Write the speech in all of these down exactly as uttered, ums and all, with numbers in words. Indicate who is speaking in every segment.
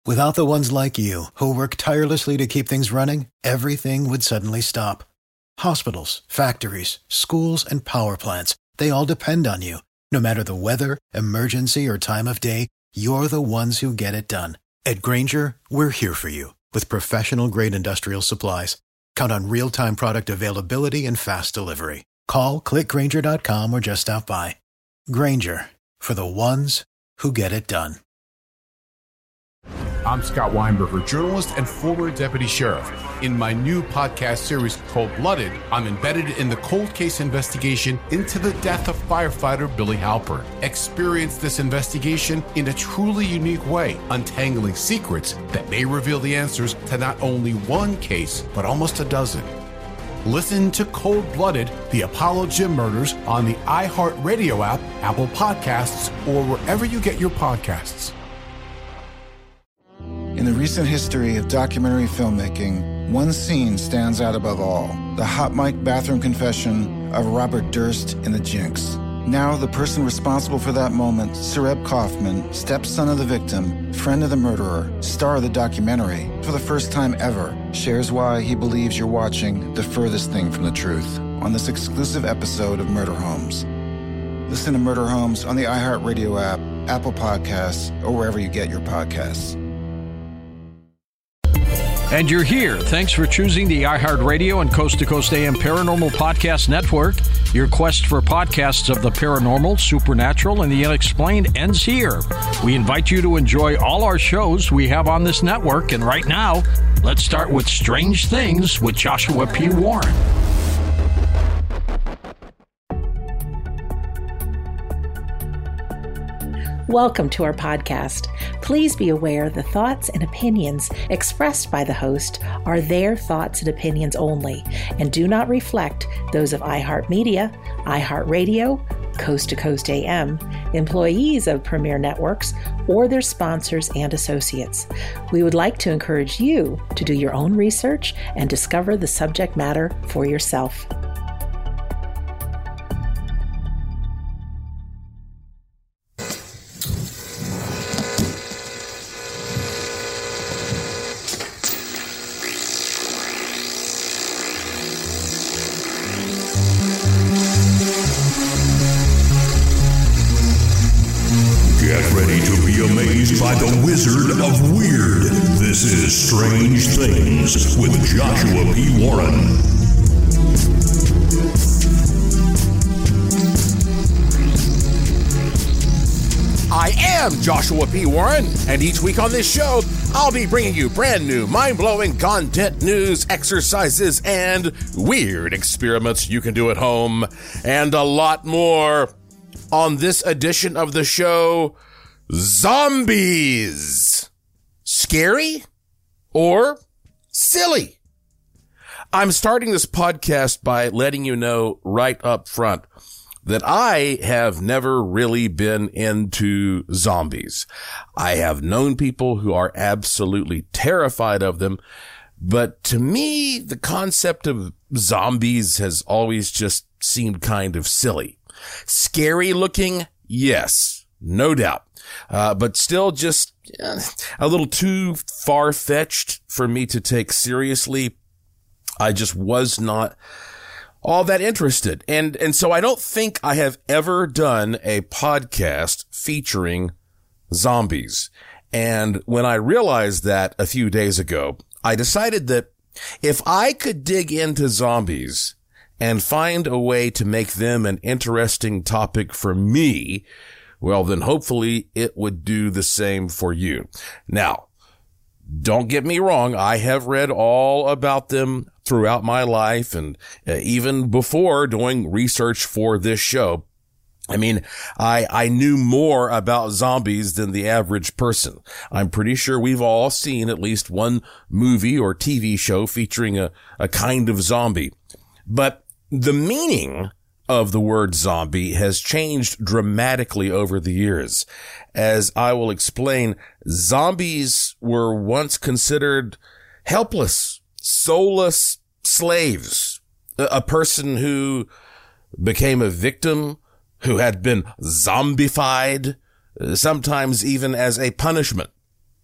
Speaker 1: Without the ones like you, who work tirelessly to keep things running, everything would suddenly stop. Hospitals, factories, schools, and power plants, they all depend on you. No matter the weather, emergency, or time of day, you're the ones who get it done. At Grainger, we're here for you with professional-grade industrial supplies. Count on real-time product availability and fast delivery. Call, click Grainger dot com, or just stop by. Grainger, for the ones who get it done.
Speaker 2: I'm Scott Weinberger, journalist and former deputy sheriff. In my new podcast series, Cold-Blooded, I'm embedded in the cold case investigation into the death of firefighter Billy Halpern. Experience this investigation in a truly unique way, untangling secrets that may reveal the answers to not only one case, but almost a dozen. Listen to Cold-Blooded, The Apollo Gym Murders on the iHeartRadio app, Apple Podcasts, or wherever you get your podcasts.
Speaker 3: In the recent history of documentary filmmaking, one scene stands out above all: the hot mic bathroom confession of Robert Durst in The Jinx. Now, the person responsible for that moment, Sareb Kaufman, stepson of the victim, friend of the murderer, star of the documentary, for the first time ever, shares why he believes you're watching the furthest thing from the truth on this exclusive episode of Murder Homes. Listen to Murder Homes on the iHeartRadio app, Apple Podcasts, or wherever you get your podcasts.
Speaker 4: And you're here. Thanks for choosing the iHeartRadio and Coast to Coast A M Paranormal Podcast Network. Your quest for podcasts of the paranormal, supernatural, and the unexplained ends here. We invite you to enjoy all our shows we have on this network. And right now, let's start with Strange Things with Joshua P. Warren.
Speaker 5: Welcome to our podcast. Please be aware the thoughts and opinions expressed by the host are their thoughts and opinions only and do not reflect those of iHeartMedia, iHeartRadio, Coast to Coast A M, employees of Premier Networks, or their sponsors and associates. We would like to encourage you to do your own research and discover the subject matter for yourself.
Speaker 6: By the Wizard of Weird. This is Strange Things with Joshua P. Warren.
Speaker 2: I am Joshua P. Warren, and each week on this show, I'll be bringing you brand new, mind-blowing content, news, exercises, and weird experiments you can do at home, and a lot more. On this edition of the show, zombies. Scary or silly? I'm starting this podcast by letting you know right up front that I have never really been into zombies. I have known people who are absolutely terrified of them, but to me, the concept of zombies has always just seemed kind of silly. Scary looking? Yes, no doubt. Uh, but still just uh, a little too far-fetched for me to take seriously. I just was not all that interested. And, and so I don't think I have ever done a podcast featuring zombies. And when I realized that a few days ago, I decided that if I could dig into zombies and find a way to make them an interesting topic for me, well, then hopefully it would do the same for you. Now, don't get me wrong. I have read all about them throughout my life and uh, even before doing research for this show. I mean, I, I knew more about zombies than the average person. I'm pretty sure we've all seen at least one movie or T V show featuring a, a kind of zombie. But the meaning of the word zombie has changed dramatically over the years. As I will explain, zombies were once considered helpless, soulless slaves. A person who became a victim, who had been zombified, sometimes even as a punishment.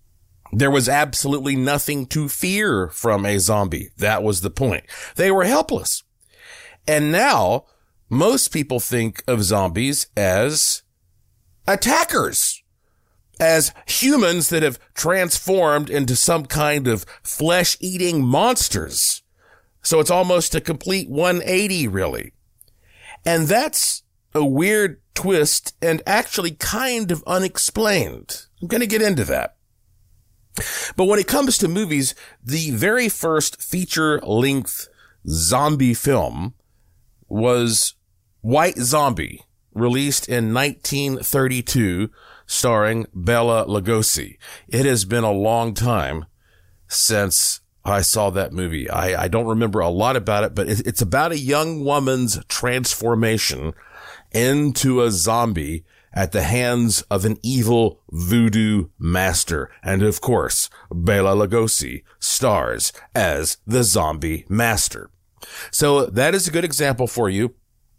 Speaker 2: There was absolutely nothing to fear from a zombie. That was the point. They were helpless. And now most people think of zombies as attackers, as humans that have transformed into some kind of flesh-eating monsters. So it's almost a complete one eighty, really. And that's a weird twist and actually kind of unexplained. I'm going to get into that. But when it comes to movies, the very first feature-length zombie film was White Zombie, released in nineteen thirty-two, starring Bela Lugosi. It has been a long time since I saw that movie. I, I don't remember a lot about it, but it, it's about a young woman's transformation into a zombie at the hands of an evil voodoo master. And of course, Bela Lugosi stars as the zombie master. So that is a good example for you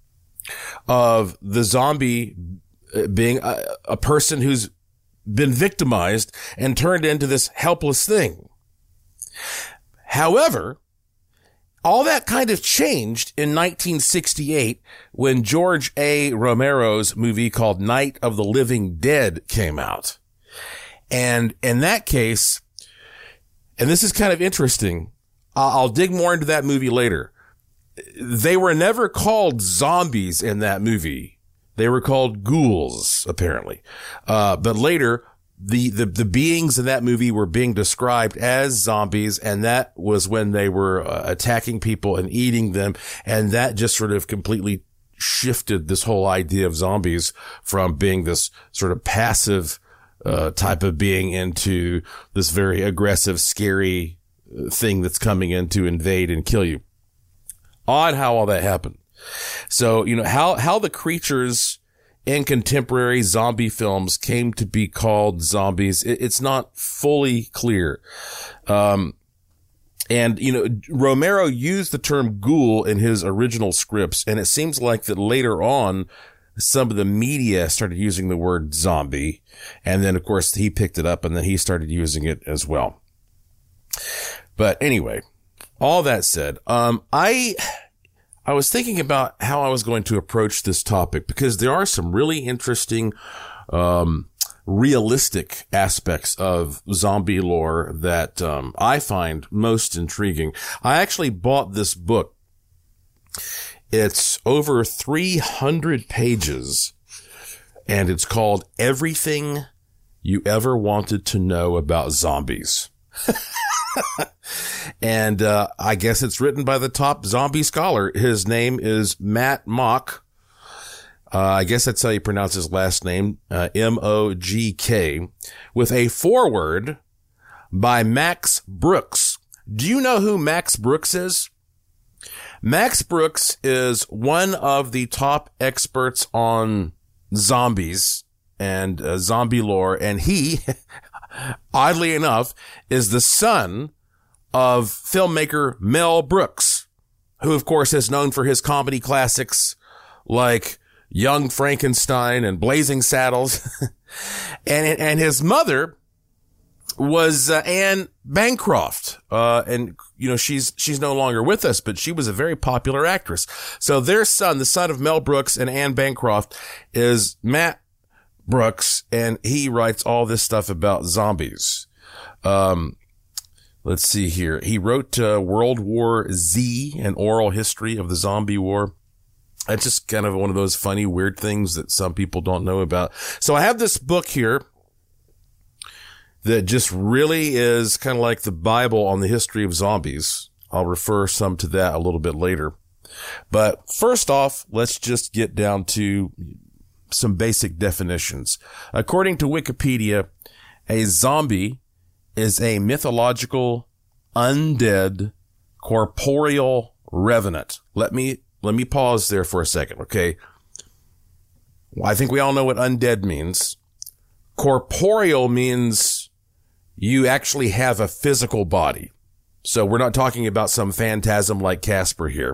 Speaker 2: of the zombie being a, a person who's been victimized and turned into this helpless thing. However, all that kind of changed in nineteen sixty-eight when George A. Romero's movie called Night of the Living Dead came out. And in that case, and this is kind of interesting, I'll dig more into that movie later. They were never called zombies in that movie. They were called ghouls, apparently. Uh, but later, the, the, the beings in that movie were being described as zombies, and that was when they were uh, attacking people and eating them. And that just sort of completely shifted this whole idea of zombies from being this sort of passive, uh, type of being into this very aggressive, scary thing that's coming in to invade and kill you. Odd how all that happened. So, you know, how, how the creatures in contemporary zombie films came to be called zombies, it, it's not fully clear. Um, and, you know, Romero used the term ghoul in his original scripts, and it seems like that later on, some of the media started using the word zombie. And then, of course, he picked it up and then he started using it as well. But anyway, all that said, um, I, I was thinking about how I was going to approach this topic because there are some really interesting, um, realistic aspects of zombie lore that, um, I find most intriguing. I actually bought this book. It's over three hundred pages and it's called Everything You Ever Wanted to Know About Zombies. And, uh, I guess it's written by the top zombie scholar. His name is Matt Mock. Uh, I guess that's how you pronounce his last name, uh, M O G K, with a foreword by Max Brooks. Do you know who Max Brooks is? Max Brooks is one of the top experts on zombies and uh, zombie lore, and he, oddly enough, is the son of filmmaker Mel Brooks, who, of course, is known for his comedy classics like Young Frankenstein and Blazing Saddles. and and his mother was uh, Anne Bancroft. Uh, and, you know, she's, she's no longer with us, but she was a very popular actress. So their son, the son of Mel Brooks and Anne Bancroft, is Matt Brooks, and he writes all this stuff about zombies. Um, let's see here. He wrote uh, World War Z, an oral history of the zombie war. That's just kind of one of those funny, weird things that some people don't know about. So I have this book here that just really is kind of like the Bible on the history of zombies. I'll refer some to that a little bit later. But first off, let's just get down to some basic definitions. According to Wikipedia, a zombie is a mythological, undead, corporeal revenant. Let me, let me pause there for a second, okay? Well, I think we all know what undead means. Corporeal means you actually have a physical body. So we're not talking about some phantasm like Casper here.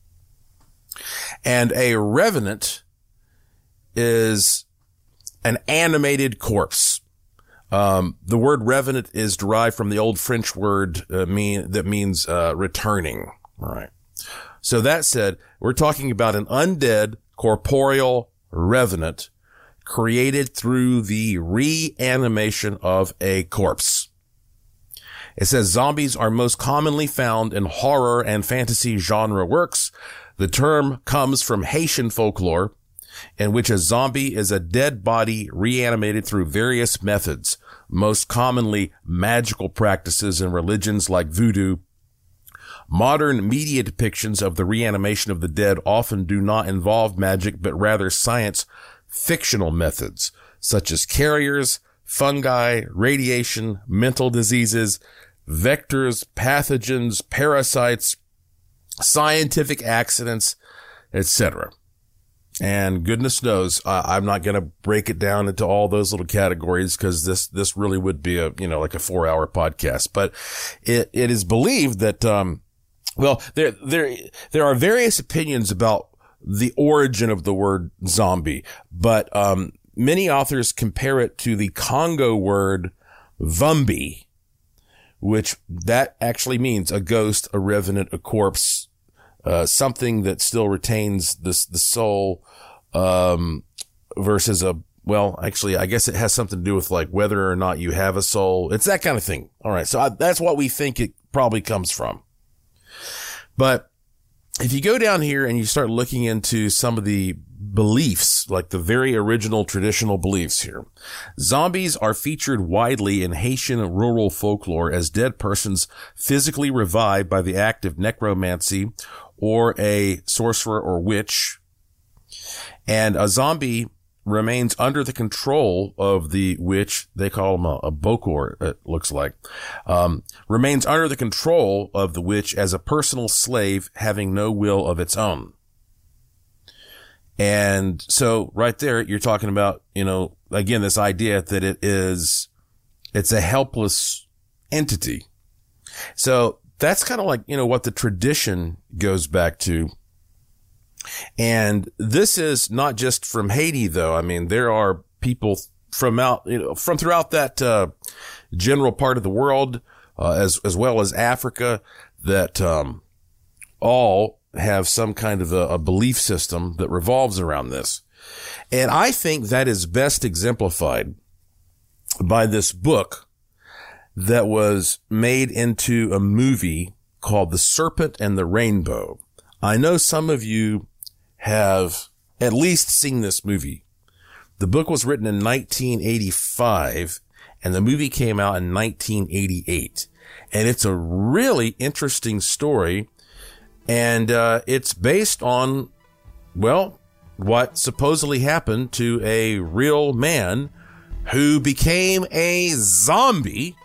Speaker 2: And a revenant is an animated corpse. Um, the word revenant is derived from the old French word uh, mean that means uh, returning. All right. So that said, we're talking about an undead corporeal revenant created through the reanimation of a corpse. It says zombies are most commonly found in horror and fantasy genre works. The term comes from Haitian folklore, in which a zombie is a dead body reanimated through various methods, most commonly magical practices in religions like voodoo. Modern media depictions of the reanimation of the dead often do not involve magic, but rather science fictional methods, such as carriers, fungi, radiation, mental diseases, vectors, pathogens, parasites, scientific accidents, et cetera. And goodness knows, uh, I'm not going to break it down into all those little categories because this, this really would be a, you know, like a four hour podcast. But it, it is believed that, um, well, there, there, there are various opinions about the origin of the word zombie, but, um, many authors compare it to the Congo word vumbi, which that actually means a ghost, a revenant, a corpse, uh, something that still retains this, the soul, um, versus a, well, actually, I guess it has something to do with like whether or not you have a soul. It's that kind of thing. All right. So I, that's what we think it probably comes from. But if you go down here and you start looking into some of the beliefs, like the very original traditional beliefs here, zombies are featured widely in Haitian rural folklore as dead persons physically revived by the act of necromancy or a sorcerer or witch. And a zombie remains under the control of the witch. They call him a, a bokor, it looks like, um, remains under the control of the witch as a personal slave having no will of its own. And so right there, you're talking about, you know, again, this idea that it is, it's a helpless entity. So that's kind of like, you know, what the tradition goes back to. And this is not just from Haiti, though. I mean, there are people from out, you know, from throughout that, uh, general part of the world, uh, as, as well as Africa that, um, all have some kind of a, a belief system that revolves around this. And I think that is best exemplified by this book that was made into a movie called The Serpent and the Rainbow. I know some of you have at least seen this movie. The book was written in nineteen eighty-five and the movie came out in nineteen eighty-eight. And it's a really interesting story. And, uh, it's based on, well, what supposedly happened to a real man who became a zombie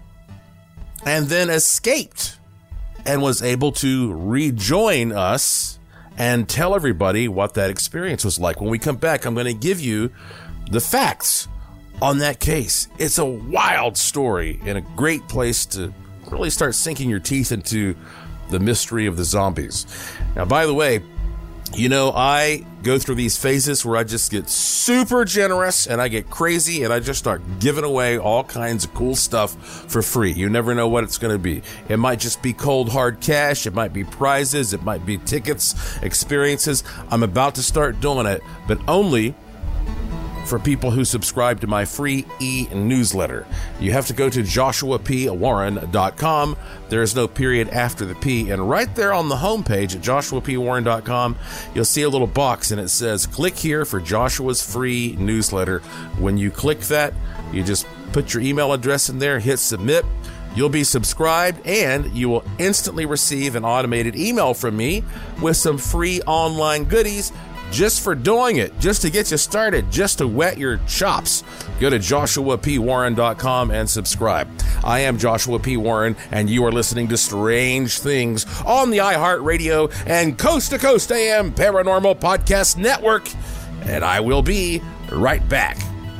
Speaker 2: and then escaped and was able to rejoin us and tell everybody what that experience was like. When we come back, I'm going to give you the facts on that case. It's a wild story and a great place to really start sinking your teeth into the mystery of the zombies. Now, by the way, you know, I go through these phases where I just get super generous and I get crazy and I just start giving away all kinds of cool stuff for free. You never know what it's going to be. It might just be cold, hard cash. It might be prizes. It might be tickets, experiences. I'm about to start doing it, but only for people who subscribe to my free e-newsletter. You have to go to joshua p warren dot com. There is no period after the P. And right there on the homepage at joshua p warren dot com, you'll see a little box and it says, click here for Joshua's free newsletter. When you click that, you just put your email address in there, hit submit. You'll be subscribed and you will instantly receive an automated email from me with some free online goodies just for doing it, just to get you started, just to wet your chops. Go to joshua p warren dot com and subscribe. I am Joshua P. Warren, and you are listening to Strange Things on the iHeartRadio and Coast to Coast A M Paranormal Podcast Network. And I will be right back.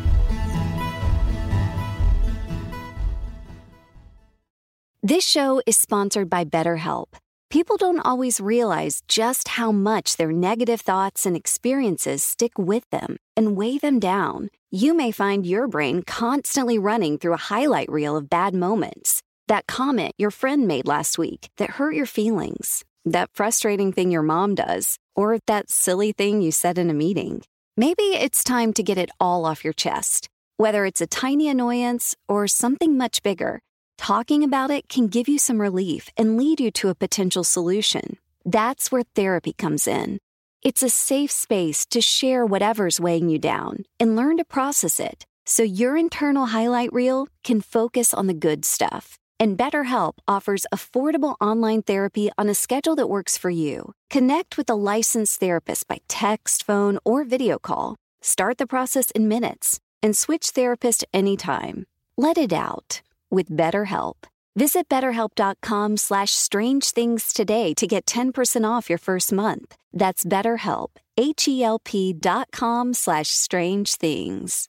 Speaker 7: This show is sponsored by BetterHelp. People don't always realize just how much their negative thoughts and experiences stick with them and weigh them down. You may find your brain constantly running through a highlight reel of bad moments. That comment your friend made last week that hurt your feelings. That frustrating thing your mom does. Or that silly thing you said in a meeting. Maybe it's time to get it all off your chest. Whether it's a tiny annoyance or something much bigger, talking about it can give you some relief and lead you to a potential solution. That's where therapy comes in. It's a safe space to share whatever's weighing you down and learn to process it so your internal highlight reel can focus on the good stuff. And BetterHelp offers affordable online therapy on a schedule that works for you. Connect with a licensed therapist by text, phone, or video call. Start the process in minutes and switch therapist anytime. Let it out with BetterHelp. Visit betterhelp.com slash strange things today to get ten percent off your first month. That's BetterHelp, H-E-L-P dot com slash strange things.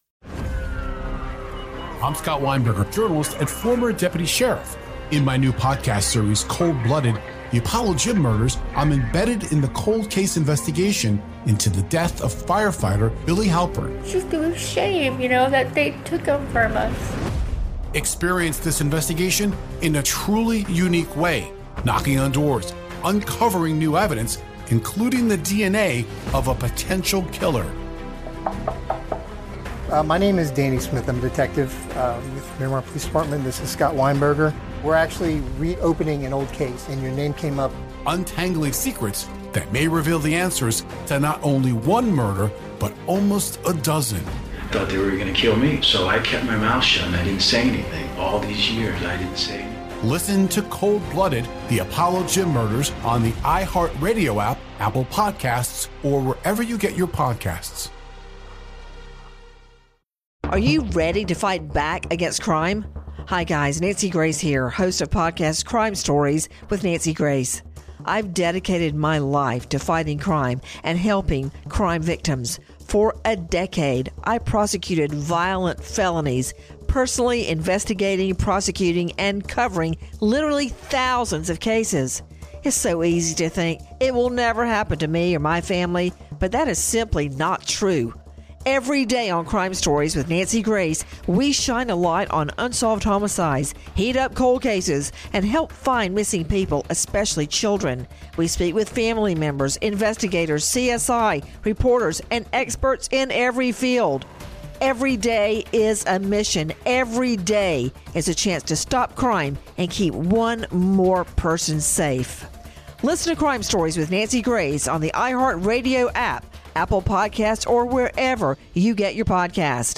Speaker 8: I'm Scott Weinberger, journalist and former deputy sheriff. In my new podcast series, Cold Blooded, The Apollo Gym Murders, I'm embedded in the cold case investigation into the death of firefighter Billy Halpern.
Speaker 9: It's just a shame, you know, that they took him from us.
Speaker 8: Experience this investigation in a truly unique way, knocking on doors, uncovering new evidence, including the D N A of a potential killer.
Speaker 10: Uh, my name is Danny Smith. I'm a detective uh, with Miramar Police Department. This is Scott Weinberger. We're actually reopening an old case, and your name came up.
Speaker 8: Untangling secrets that may reveal the answers to not only one murder, but almost a dozen.
Speaker 11: Thought they were going to kill me, so I kept my mouth shut and I didn't say anything. All these years, I didn't say anything.
Speaker 8: Listen to Cold Blooded, The Apollo Gym Murders on the iHeartRadio app, Apple Podcasts, or wherever you get your podcasts.
Speaker 12: Are you ready to fight back against crime? Hi guys, Nancy Grace here, host of podcast Crime Stories with Nancy Grace. I've dedicated my life to fighting crime and helping crime victims. For a decade, I prosecuted violent felonies, personally investigating, prosecuting, and covering literally thousands of cases. It's so easy to think it will never happen to me or my family, but that is simply not true. Every day on Crime Stories with Nancy Grace, we shine a light on unsolved homicides, heat up cold cases, and help find missing people, especially children. We speak with family members, investigators, C S I, reporters, and experts in every field. Every day is a mission. Every day is a chance to stop crime and keep one more person safe. Listen to Crime Stories with Nancy Grace on the iHeartRadio app, Apple Podcasts, or wherever you get your podcast.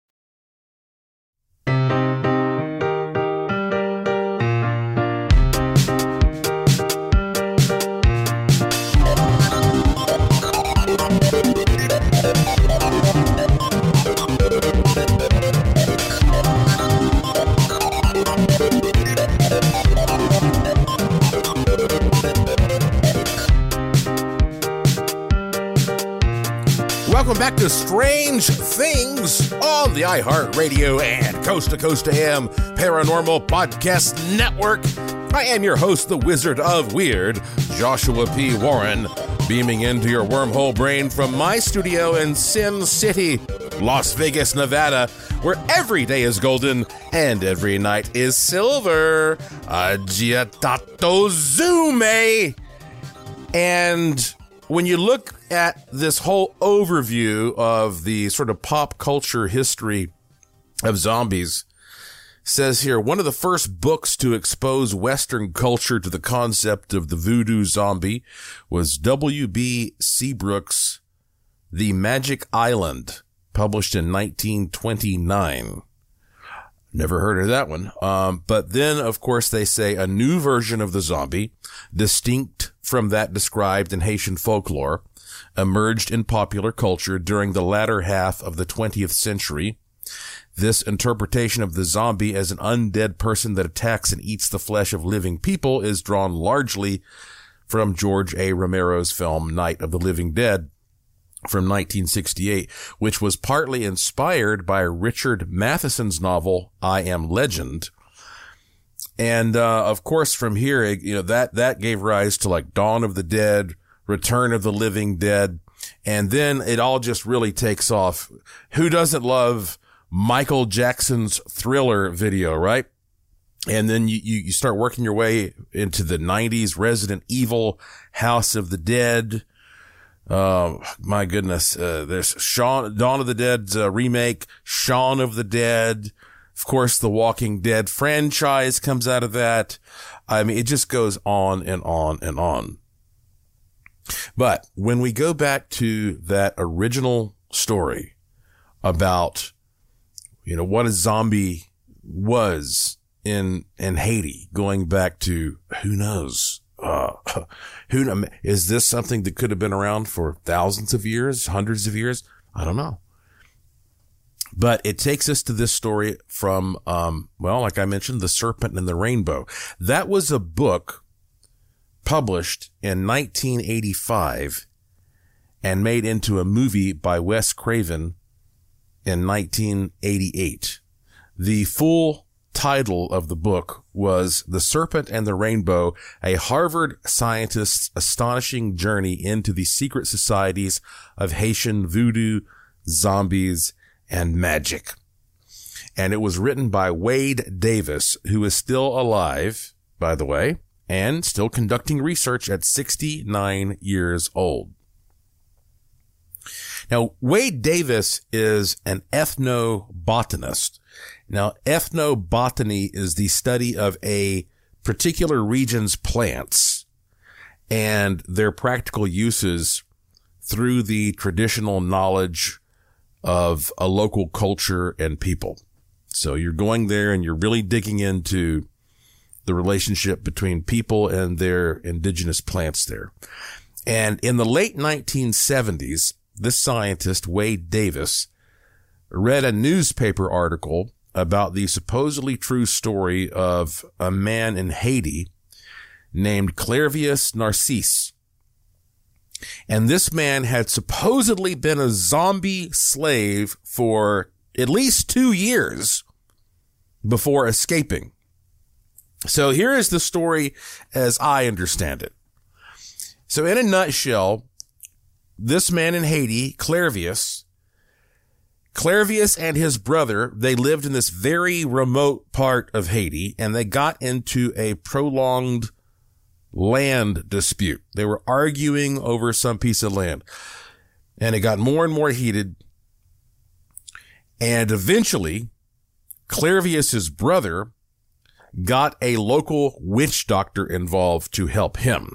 Speaker 2: Welcome back to Strange Things on the iHeartRadio and Coast to Coast A M Paranormal Podcast Network. I am your host, the Wizard of Weird, Joshua P. Warren, beaming into your wormhole brain from my studio in Sin City, Las Vegas, Nevada, where every day is golden and every night is silver. Agitato Zume! And when you look at this whole overview of the sort of pop culture history of zombies, says here, one of the first books to expose Western culture to the concept of the voodoo zombie was W B Seabrook's The Magic Island, published in nineteen twenty-nine. Never heard of that one. Um, but then, of course, they say a new version of the zombie, distinct from that described in Haitian folklore, emerged in popular culture during the latter half of the twentieth century. This interpretation of the zombie as an undead person that attacks and eats the flesh of living people is drawn largely from George A. Romero's film Night of the Living Dead from nineteen sixty-eight, which was partly inspired by Richard Matheson's novel I Am Legend. And, uh, of course, from here, you know, that, that gave rise to like Dawn of the Dead, Return of the Living Dead. And then it all just really takes off. Who doesn't love Michael Jackson's Thriller video, right? And then you, you, you start working your way into the nineties, Resident Evil, House of the Dead. Uh, my goodness. Uh, there's Shaun, Dawn of the Dead's uh, remake, Shaun of the Dead. Of course, the Walking Dead franchise comes out of that. I mean, it just goes on and on and on. But when we go back to that original story about, you know, what a zombie was in, in Haiti, going back to who knows, uh, who, is this something that could have been around for thousands of years, hundreds of years? I don't know. But it takes us to this story from, um, well, like I mentioned, The Serpent and the Rainbow. That was a book published in nineteen eighty-five and made into a movie by Wes Craven in nineteen eighty-eight. The full title of the book was The Serpent and the Rainbow, a Harvard scientist's astonishing journey into the secret societies of Haitian voodoo, zombies, and magic. And it was written by Wade Davis, who is still alive, by the way, and still conducting research at sixty-nine years old. Now, Wade Davis is an ethnobotanist. Now, ethnobotany is the study of a particular region's plants and their practical uses through the traditional knowledge of a local culture and people. So you're going there and you're really digging into the relationship between people and their indigenous plants there. And in the late nineteen seventies, this scientist, Wade Davis, read a newspaper article about the supposedly true story of a man in Haiti named Clervius Narcisse. And this man had supposedly been a zombie slave for at least two years before escaping. So here is the story as I understand it. So in a nutshell, this man in Haiti, Clervius, Clervius and his brother, they lived in this very remote part of Haiti, and they got into a prolonged land dispute. They were arguing over some piece of land, and it got more and more heated. And eventually, Clervius's brother got a local witch doctor involved to help him.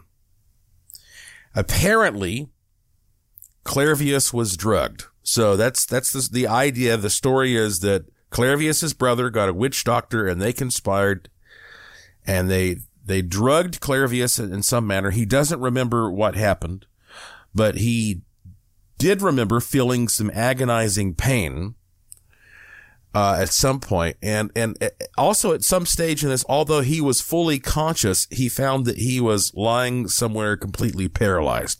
Speaker 2: Apparently, Clervius was drugged. So that's, that's the, the idea. The story is that Clervius's brother got a witch doctor and they conspired and they, they drugged Clervius in some manner. He doesn't remember what happened, but he did remember feeling some agonizing pain, uh, at some point. And, and also at some stage in this, although he was fully conscious, he found that he was lying somewhere completely paralyzed.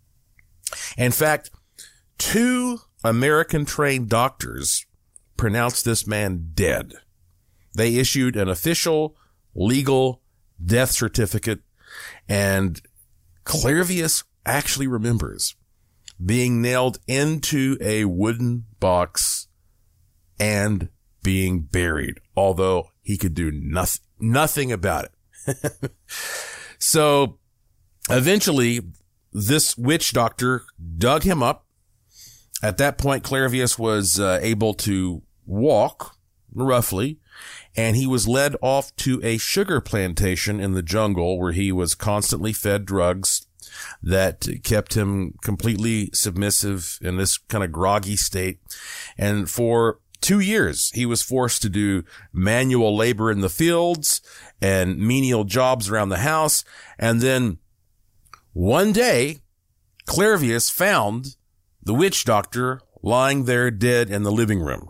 Speaker 2: In fact, two American trained doctors pronounced this man dead. They issued an official legal death certificate, and Clervius actually remembers being nailed into a wooden box and being buried, although he could do nothing, nothing about it. So eventually this witch doctor dug him up. At that point, Clervius was uh, able to walk, roughly, and he was led off to a sugar plantation in the jungle where he was constantly fed drugs that kept him completely submissive in this kind of groggy state. And for two years, he was forced to do manual labor in the fields and menial jobs around the house. And then one day, Clervius found the witch doctor lying there dead in the living room.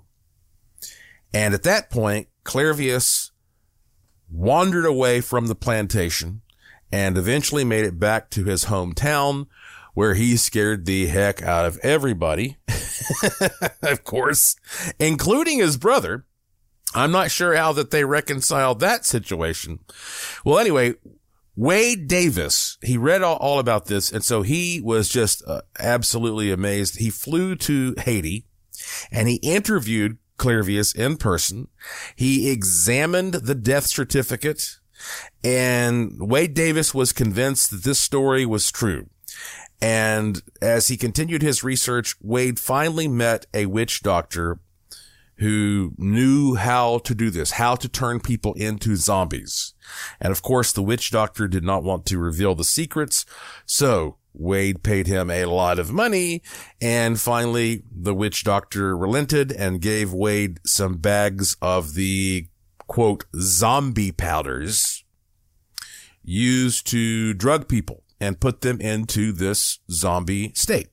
Speaker 2: And at that point, Clervius wandered away from the plantation and eventually made it back to his hometown, where he scared the heck out of everybody, of course, including his brother. I'm not sure how that they reconciled that situation. Well, anyway, Wade Davis, he read all, all about this, and so he was just uh, absolutely amazed. He flew to Haiti, and he interviewed Clairvius in person. He examined the death certificate, and Wade Davis was convinced that this story was true. And as he continued his research, Wade finally met a witch doctor who knew how to do this, how to turn people into zombies. And of course, the witch doctor did not want to reveal the secrets, so Wade paid him a lot of money, and finally the witch doctor relented and gave Wade some bags of the, quote, zombie powders used to drug people and put them into this zombie state.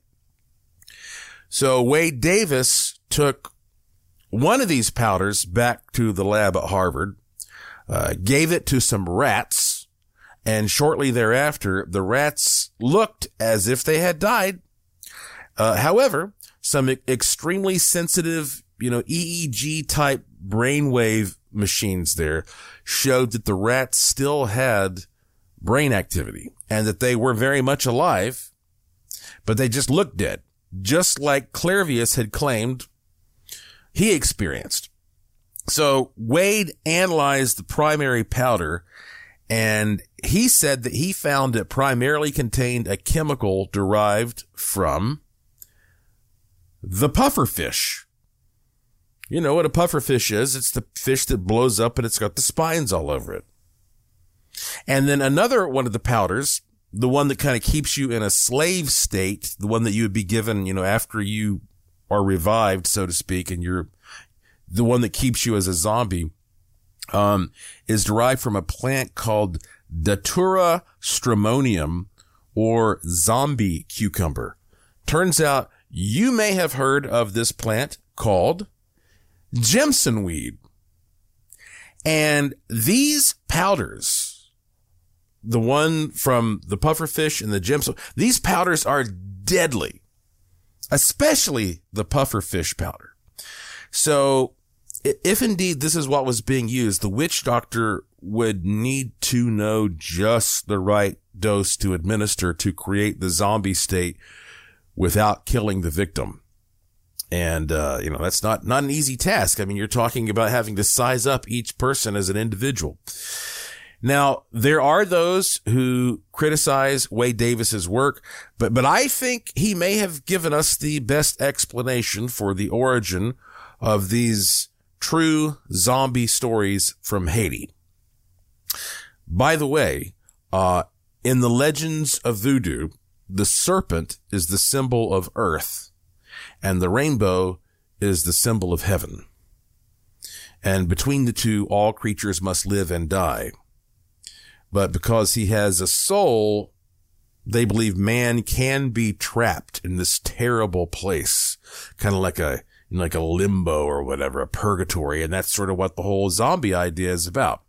Speaker 2: So Wade Davis took one of these powders back to the lab at Harvard, uh, gave it to some rats, and shortly thereafter, the rats looked as if they had died. Uh, however, some e- extremely sensitive, you know, E E G type brainwave machines there showed that the rats still had brain activity and that they were very much alive, but they just looked dead, just like Clairvius had claimed he experienced. So Wade analyzed the primary powder, and he said that he found it primarily contained a chemical derived from the pufferfish. You know what a pufferfish is? It's the fish that blows up and it's got the spines all over it. And then another one of the powders, the one that kind of keeps you in a slave state, the one that you would be given, you know, after you are revived, so to speak, and you're the one that keeps you as a zombie, um, is derived from a plant called Datura stramonium, or zombie cucumber. Turns out you may have heard of this plant called Jimson weed. And these powders, the one from the pufferfish and the Jimson, these powders are deadly, especially the pufferfish powder. So if indeed this is what was being used, the witch doctor would need to know just the right dose to administer to create the zombie state without killing the victim. And, uh, you know, that's not, not an easy task. I mean, you're talking about having to size up each person as an individual. Now, there are those who criticize Wade Davis's work, but, but I think he may have given us the best explanation for the origin of these true zombie stories from Haiti. By the way, uh, in the legends of voodoo, the serpent is the symbol of earth, and the rainbow is the symbol of heaven. And between the two, all creatures must live and die. But because he has a soul, they believe man can be trapped in this terrible place, kind of like a like a limbo or whatever, a purgatory. And that's sort of what the whole zombie idea is about.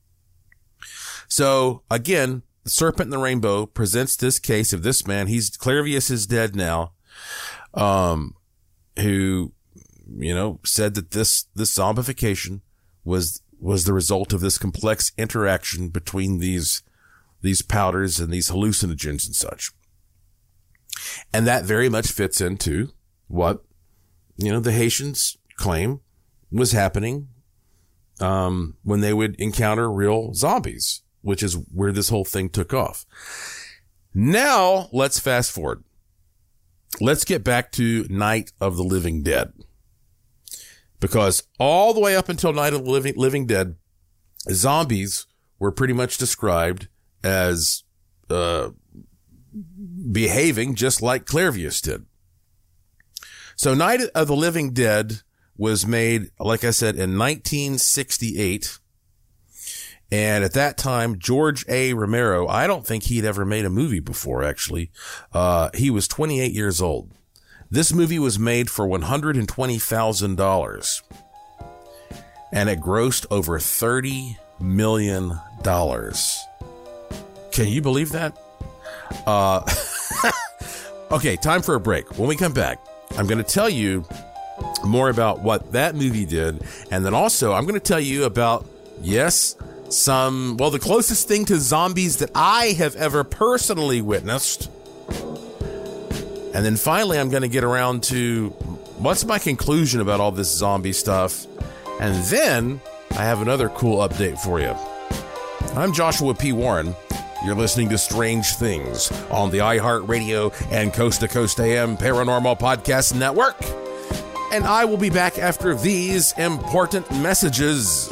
Speaker 2: So again, the serpent and the rainbow presents this case of this man. He's Clairvius is dead now, um, who, you know, said that this, this zombification was, was the result of this complex interaction between these, these powders and these hallucinogens and such. And that very much fits into what, you know, the Haitians claim was happening, um, when they would encounter real zombies, which is where this whole thing took off. Now let's fast forward. Let's get back to Night of the Living Dead, because all the way up until Night of the Living, Living Dead, zombies were pretty much described as, uh, behaving just like Clairvius did. So Night of the Living Dead was made, like I said, in nineteen sixty-eight. And at that time, George A. Romero, I don't think he'd ever made a movie before, actually. Uh, he was twenty-eight years old. This movie was made for one hundred twenty thousand dollars. And it grossed over thirty million dollars. Can you believe that? Uh, okay, time for a break. When we come back, I'm going to tell you more about what that movie did. And then also, I'm going to tell you about, yes, some, well, the closest thing to zombies that I have ever personally witnessed. And then finally, I'm going to get around to what's my conclusion about all this zombie stuff. And then I have another cool update for you. I'm Joshua P. Warren. You're listening to Strange Things on the iHeartRadio and Coast to Coast A M Paranormal Podcast Network. And I will be back after these important messages.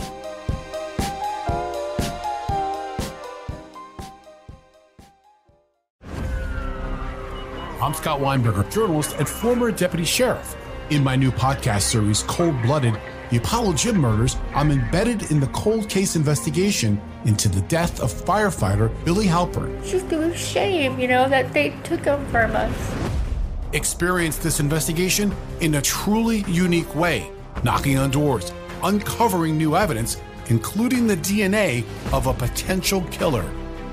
Speaker 8: I'm Scott Weinberger, journalist and former deputy sheriff. In my new podcast series, Cold Blooded, The Apollo Gym Murders, I'm embedded in the cold case investigation into the death of firefighter Billy Halpern.
Speaker 9: It's just a shame, you know, that they took him from us.
Speaker 8: Experience this investigation in a truly unique way, knocking on doors, uncovering new evidence, including the D N A of a potential killer.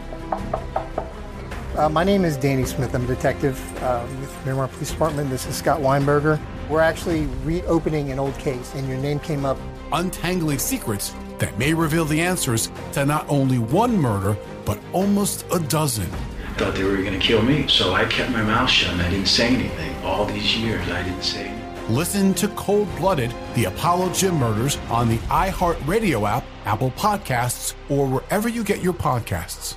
Speaker 10: Uh, my name is Danny Smith. I'm a detective uh, with Miramar Police Department. This is Scott Weinberger. We're actually reopening an old case, and your name came up.
Speaker 8: Untangling secrets that may reveal the answers to not only one murder, but almost a dozen.
Speaker 11: I thought they were going to kill me, so I kept my mouth shut and I didn't say anything. All these years, I didn't say anything.
Speaker 8: Listen to Cold Blooded, The Apollo Gym Murders on the iHeartRadio app, Apple Podcasts, or wherever you get your podcasts.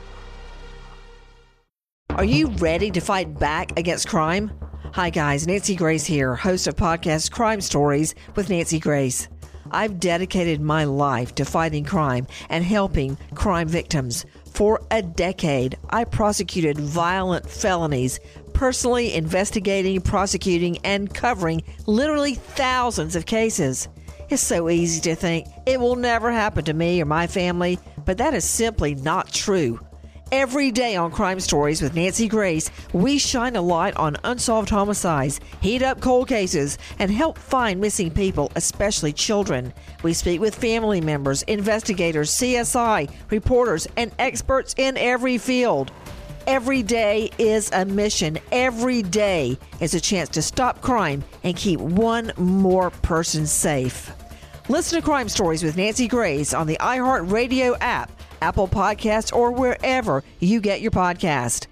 Speaker 12: Are you ready to fight back against crime? Hi guys, Nancy Grace here, host of podcast Crime Stories with Nancy Grace. I've dedicated my life to fighting crime and helping crime victims. For a decade, I prosecuted violent felonies, personally investigating, prosecuting, and covering literally thousands of cases. It's so easy to think it will never happen to me or my family, but that is simply not true. Every day on Crime Stories with Nancy Grace, we shine a light on unsolved homicides, heat up cold cases, and help find missing people, especially children. We speak with family members, investigators, C S I, reporters, and experts in every field. Every day is a mission. Every day is a chance to stop crime and keep one more person safe. Listen to Crime Stories with Nancy Grace on the iHeartRadio app, Apple Podcasts, or wherever you get your podcast.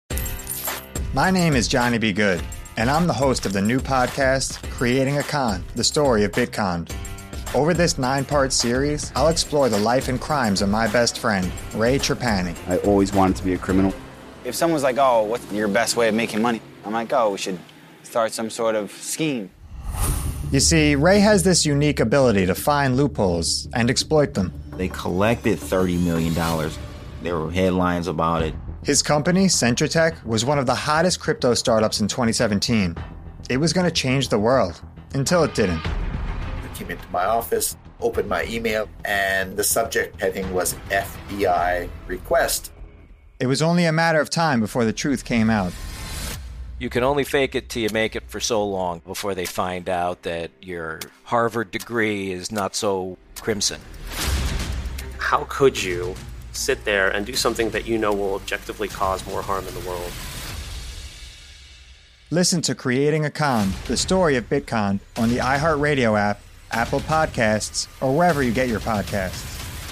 Speaker 13: My name is Johnny B. Good, and I'm the host of the new podcast, Creating a Con, the story of Bitcon. Over this nine-part series, I'll explore the life and crimes of my best friend, Ray Trapani.
Speaker 14: I always wanted to be a criminal. If someone's like, oh, what's your best way of making money? I'm like, oh, we should start some sort of scheme.
Speaker 13: You see, Ray has this unique ability to find loopholes and exploit them.
Speaker 15: They collected thirty million dollars. There were headlines about it.
Speaker 13: His company, Centratech, was one of the hottest crypto startups in twenty seventeen. It was going to change the world, until it didn't.
Speaker 16: I came into my office, opened my email, and the subject heading was F B I request.
Speaker 13: It was only a matter of time before the truth came out.
Speaker 17: You can only fake it till you make it for so long before they find out that your Harvard degree is not so crimson.
Speaker 18: How could you sit there and do something that you know will objectively cause more harm in the world?
Speaker 13: Listen to Creating a Con, the story of Bitcon, on the iHeartRadio app, Apple Podcasts, or wherever you get your podcasts.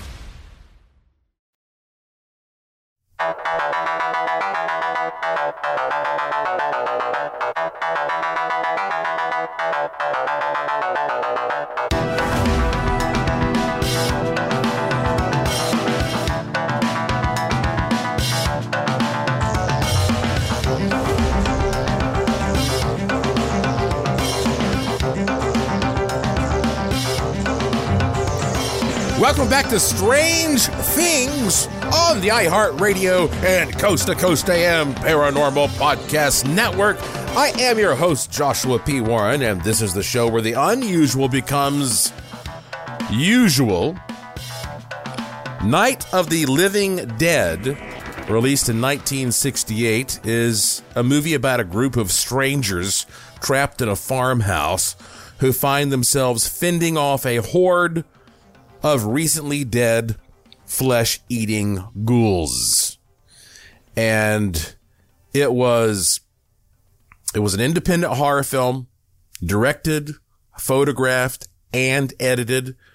Speaker 2: Welcome back to Strange Things on the iHeartRadio and Coast to Coast A M Paranormal Podcast Network. I am your host, Joshua P. Warren, and this is the show where the unusual becomes usual. Night of the Living Dead, released in nineteen sixty-eight, is a movie about a group of strangers trapped in a farmhouse who find themselves fending off a horde of recently dead flesh-eating ghouls. And it was it was an independent horror film, directed, photographed, and edited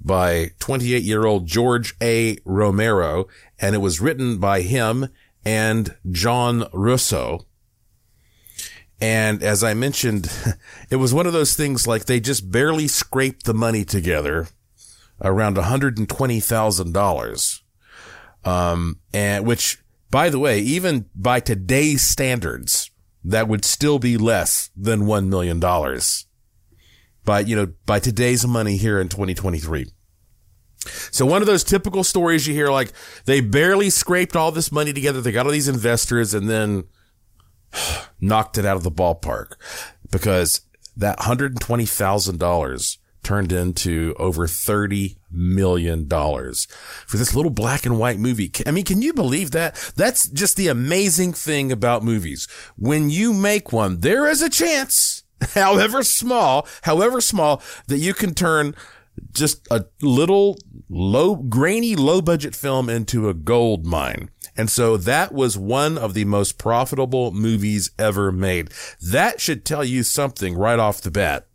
Speaker 2: by twenty-eight-year-old George A. Romero, and it was written by him and John Russo. And as I mentioned, it was one of those things like they just barely scraped the money together, around one hundred twenty thousand dollars. Um, and which, by the way, even by today's standards, that would still be less than one million dollars. By, you know, by today's money here in twenty twenty-three. So one of those typical stories you hear, like they barely scraped all this money together. They got all these investors and then knocked it out of the ballpark, because that one hundred twenty thousand dollars turned into over thirty million dollars for this little black and white movie. I mean, can you believe that? That's just the amazing thing about movies. When you make one, there is a chance, however small, however small, that you can turn just a little low, grainy, low budget film into a gold mine. And so that was one of the most profitable movies ever made. That should tell you something right off the bat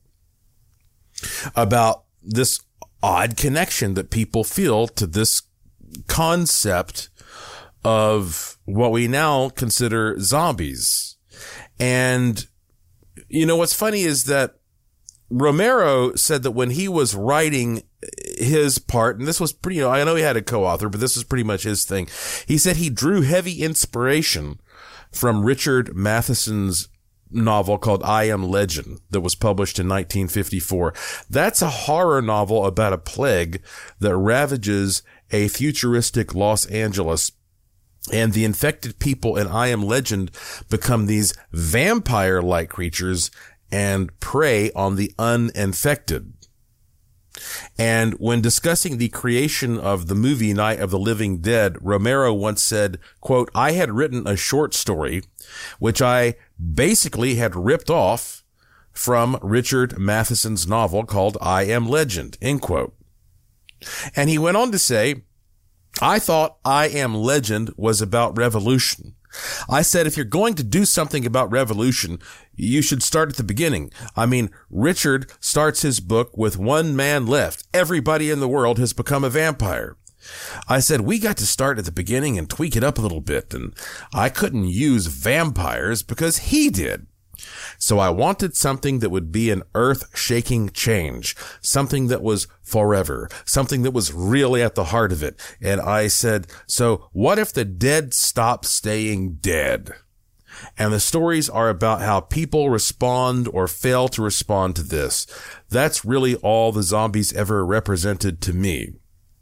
Speaker 2: about this odd connection that people feel to this concept of what we now consider zombies. And, you know, what's funny is that Romero said that when he was writing his part, and this was pretty, you know, I know he had a co-author, but this is pretty much his thing. He said he drew heavy inspiration from Richard Matheson's novel called I Am Legend that was published in nineteen fifty-four. That's a horror novel about a plague that ravages a futuristic Los Angeles, and the infected people in I Am Legend become these vampire-like creatures and prey on the uninfected. And when discussing the creation of the movie Night of the Living Dead, Romero once said, quote, "I had written a short story, which I basically had ripped off from Richard Matheson's novel called I Am Legend," end quote. And he went on to say, "I thought I Am Legend was about revolution. I said, if you're going to do something about revolution, you should start at the beginning. I mean, Richard starts his book with one man left. Everybody in the world has become a vampire. I said, we got to start at the beginning and tweak it up a little bit. And I couldn't use vampires because he did. So I wanted something that would be an earth-shaking change, something that was forever, something that was really at the heart of it. And I said, so what if the dead stop staying dead? And the stories are about how people respond or fail to respond to this. That's really all the zombies ever represented to me."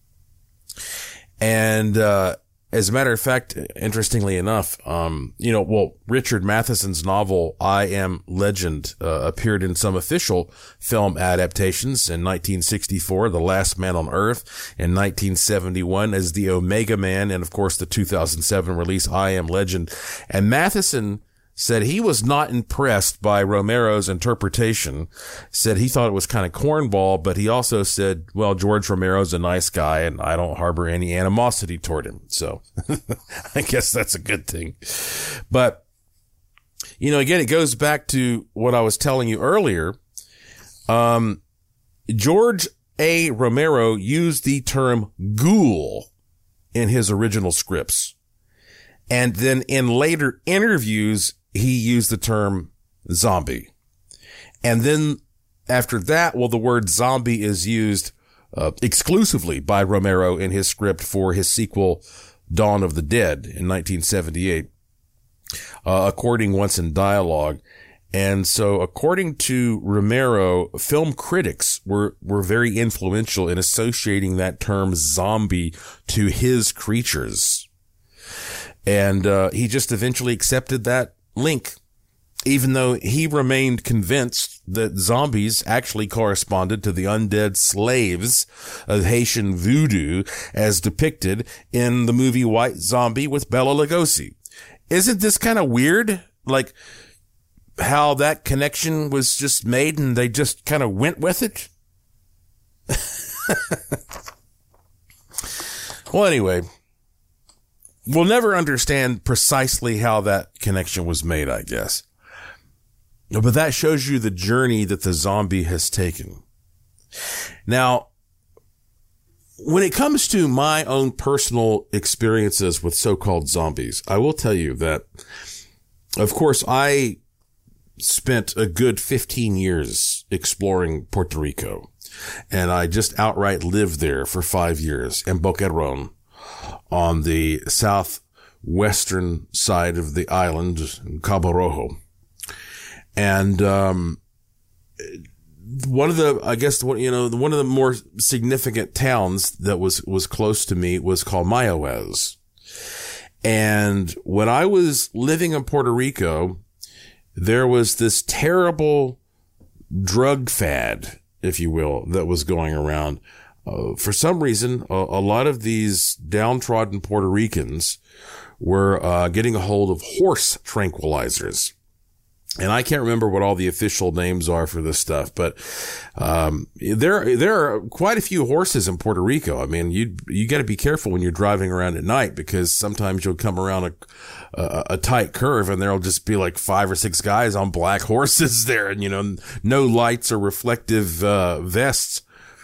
Speaker 2: And, uh, as a matter of fact, interestingly enough, um, you know, well, Richard Matheson's novel, I Am Legend, uh, appeared in some official film adaptations in nineteen sixty-four, The Last Man on Earth, in nineteen seventy-one as the Omega Man, and of course the two thousand seven release, I Am Legend. And Matheson said he was not impressed by Romero's interpretation, said he thought it was kind of cornball, but he also said, well, George Romero's a nice guy and I don't harbor any animosity toward him. So I guess that's a good thing. But, you know, again, it goes back to what I was telling you earlier. Um, George A. Romero used the term ghoul in his original scripts. And then in later interviews, he used the term zombie. And then after that, well, the word zombie is used uh, exclusively by Romero in his script for his sequel, Dawn of the Dead, in nineteen seventy-eight, uh, according once in dialogue. And so according to Romero, film critics were, were very influential in associating that term zombie to his creatures. And uh, he just eventually accepted that link, even though he remained convinced that zombies actually corresponded to the undead slaves of Haitian voodoo as depicted in the movie White Zombie with Bela Lugosi. Isn't this kind of weird? Like how that connection was just made and they just kind of went with it? Well, anyway, we'll never understand precisely how that connection was made, I guess. But that shows you the journey that the zombie has taken. Now, when it comes to my own personal experiences with so-called zombies, I will tell you that, of course, I spent a good fifteen years exploring Puerto Rico, and I just outright lived there for five years in Boquerón on the southwestern side of the island, in Cabo Rojo. And, um, one of the, I guess, you know, one of the more significant towns that was, was close to me was called Mayahuez. And when I was living in Puerto Rico, there was this terrible drug fad, if you will, that was going around. Uh, for some reason, a, a lot of these downtrodden Puerto Ricans were uh, getting a hold of horse tranquilizers. And I can't remember what all the official names are for this stuff, but um there there are quite a few horses in Puerto Rico. I mean, you you got to be careful when you're driving around at night, because sometimes you'll come around a, a a tight curve and there'll just be like five or six guys on black horses there, and you know, no lights or reflective uh vests.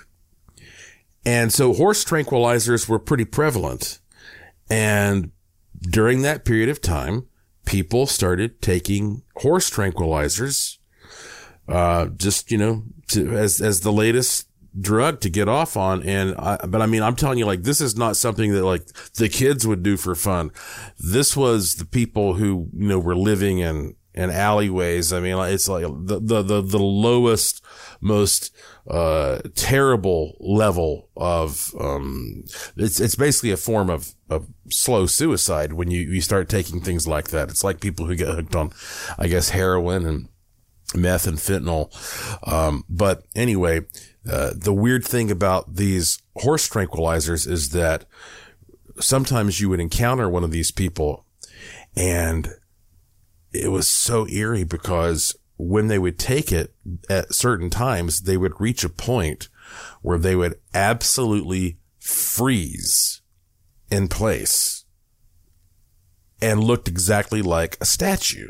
Speaker 2: And so horse tranquilizers were pretty prevalent. And during that period of time, people started taking horse tranquilizers, uh, just, you know, to, as, as the latest drug to get off on. And I, but I mean, I'm telling you, like, this is not something that like the kids would do for fun. This was the people who, you know, were living in, in alleyways. I mean, it's like the, the, the, the lowest, most, uh, terrible level of, um, it's, it's basically a form of, of slow suicide when you, you start taking things like that. It's like people who get hooked on, I guess, heroin and meth and fentanyl. Um, but anyway, uh, the weird thing about these horse tranquilizers is that sometimes you would encounter one of these people, and it was so eerie because when they would take it at certain times, they would reach a point where they would absolutely freeze in place and looked exactly like a statue.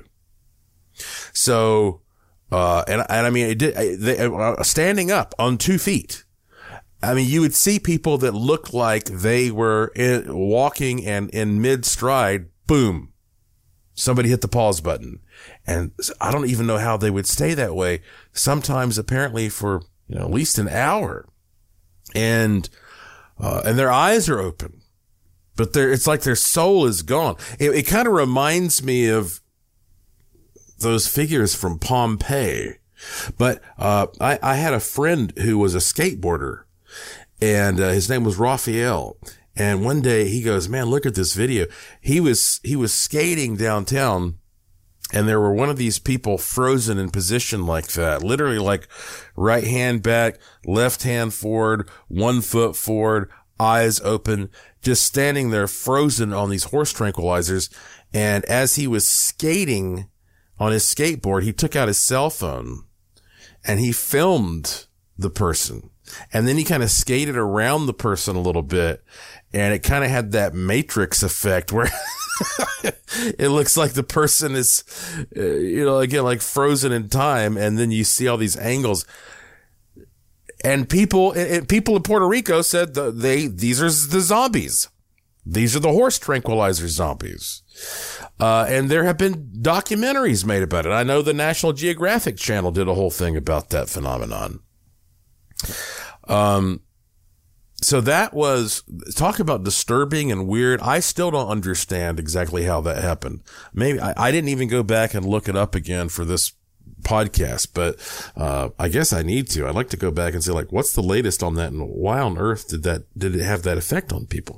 Speaker 2: So, uh, and, and I mean, it did, they, uh, standing up on two feet. I mean, you would see people that looked like they were in, walking, and in mid stride, boom, somebody hit the pause button. And I don't even know how they would stay that way. Sometimes apparently for, you know, at least an hour. And, uh, and their eyes are open, but they're, it's like their soul is gone. It, it kind of reminds me of those figures from Pompeii. But, uh, I, I had a friend who was a skateboarder, and, uh, his name was Raphael. And one day he goes, man, look at this video. He was, he was skating downtown, and there were one of these people frozen in position like that, literally like right hand back, left hand forward, one foot forward, eyes open, just standing there frozen on these horse tranquilizers. And as he was skating on his skateboard, he took out his cell phone and he filmed the person. And then he kind of skated around the person a little bit, and it kind of had that Matrix effect where it looks like the person is, uh, you know, again, like frozen in time. And then you see all these angles, and people, and people in Puerto Rico said the, they, these are the zombies. These are the horse tranquilizer zombies. Uh, and there have been documentaries made about it. I know the National Geographic Channel did a whole thing about that phenomenon. Um, so that was, talk about disturbing and weird. I still don't understand exactly how that happened. Maybe I, I didn't even go back and look it up again for this podcast, but, uh, I guess I need to. I'd like to go back and say, like, what's the latest on that, and why on earth did that, did it have that effect on people?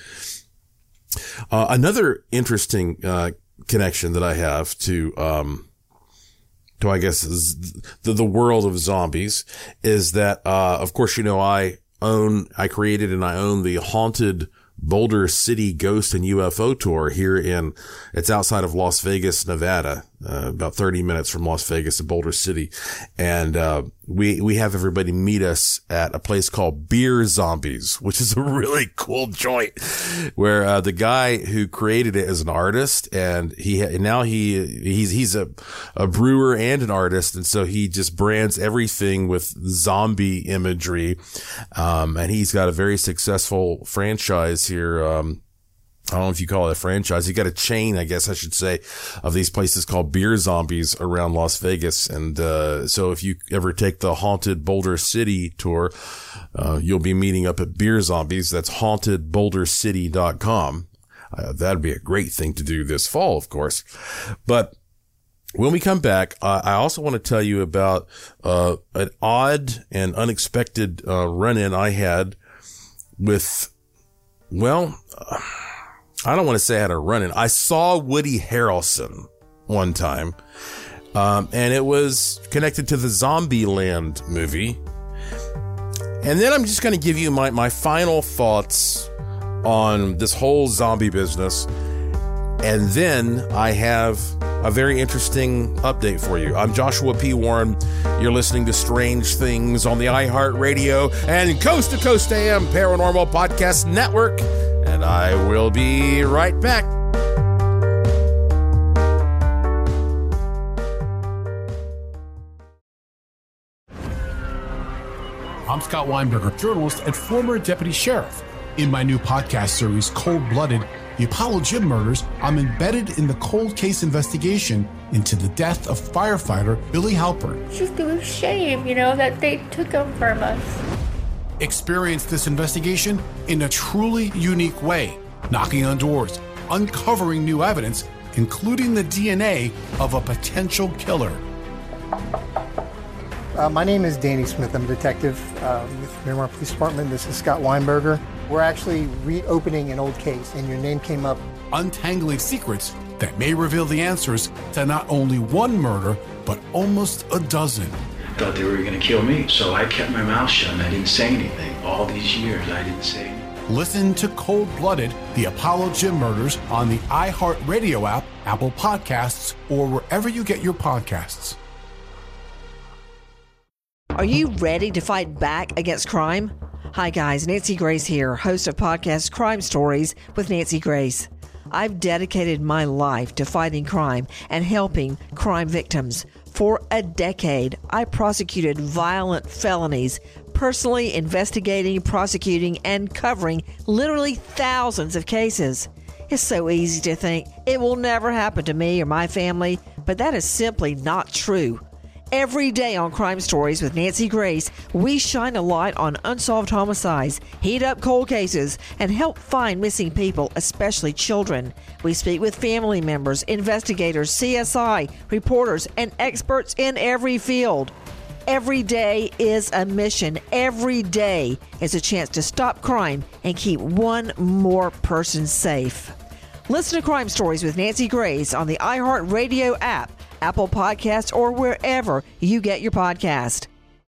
Speaker 2: Uh, another interesting, uh, connection that I have to, um, to, I guess, the, the world of zombies is that, uh, of course, you know, I own, I created and I own the Haunted Boulder City Ghost and U F O Tour here in, it's outside of Las Vegas, Nevada. uh, about thirty minutes from Las Vegas to Boulder City. And, uh, we, we have everybody meet us at a place called Beer Zombies, which is a really cool joint where, uh, the guy who created it is an artist, and he, now he, he's, he's a, a brewer and an artist. And so he just brands everything with zombie imagery. Um, and he's got a very successful franchise here. Um, I don't know if you call it a franchise. You got a chain, I guess I should say, of these places called Beer Zombies around Las Vegas. And, uh, so if you ever take the Haunted Boulder City tour, uh, you'll be meeting up at Beer Zombies. That's haunted boulder city dot com. Uh, that'd be a great thing to do this fall, of course. But when we come back, uh, I also want to tell you about, uh, an odd and unexpected, uh, run-in I had with, well, uh, I don't want to say I had a run-in. I saw Woody Harrelson one time, um, and it was connected to the Zombieland movie. And then I'm just going to give you my, my final thoughts on this whole zombie business. And then I have a very interesting update for you. I'm Joshua P. Warren. You're listening to Strange Things on the iHeartRadio and Coast to Coast A M Paranormal Podcast Network. And I will be right back.
Speaker 8: I'm Scott Weinberger, journalist and former deputy sheriff. In my new podcast series, Cold Blooded, The Apollo Gym Murders, I'm embedded in the cold case investigation into the death of firefighter Billy Halpern.
Speaker 9: It's just a shame, you know, that they took him from us.
Speaker 8: Experience this investigation in a truly unique way, knocking on doors, uncovering new evidence, including the D N A of a potential killer.
Speaker 10: Uh, my name is Danny Smith. I'm a detective uh, with Miramar Police Department. This is Scott Weinberger. We're actually reopening an old case, and your name came up.
Speaker 8: Untangling secrets that may reveal the answers to not only one murder, but almost a dozen.
Speaker 11: I thought they were going to kill me, so I kept my mouth shut and I didn't say anything. All these years, I didn't say anything.
Speaker 8: Listen to Cold Blooded, The Apollo Gym Murders on the iHeartRadio app, Apple Podcasts, or wherever you get your podcasts.
Speaker 12: Are you ready to fight back against crime? Hi guys, Nancy Grace here, host of podcast Crime Stories with Nancy Grace. I've dedicated my life to fighting crime and helping crime victims. For a decade, I prosecuted violent felonies, personally investigating, prosecuting, and covering literally thousands of cases. It's so easy to think it will never happen to me or my family, but that is simply not true. Every day on Crime Stories with Nancy Grace, we shine a light on unsolved homicides, heat up cold cases, and help find missing people, especially children. We speak with family members, investigators, C S I, reporters, and experts in every field. Every day is a mission. Every day is a chance to stop crime and keep one more person safe. Listen to Crime Stories with Nancy Grace on the iHeartRadio app, Apple Podcasts, or wherever you get your podcast.